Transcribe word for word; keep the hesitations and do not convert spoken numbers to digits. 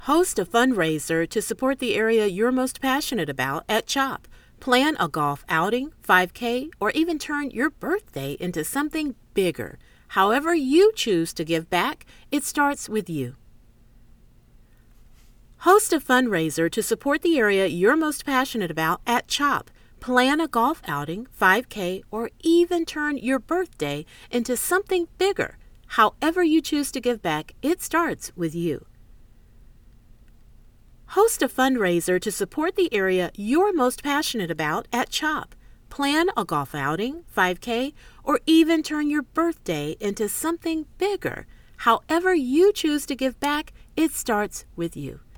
Host a fundraiser to support the area you're most passionate about at CHOP. Plan a golf outing, five K, or even turn your birthday into something bigger. However you choose to give back, it starts with you. Host a fundraiser to support the area you're most passionate about at CHOP. Plan a golf outing, five K, or even turn your birthday into something bigger. However you choose to give back, it starts with you. Host a fundraiser to support the area you're most passionate about at CHOP. Plan a golf outing, five K, or even turn your birthday into something bigger. However you choose to give back, it starts with you.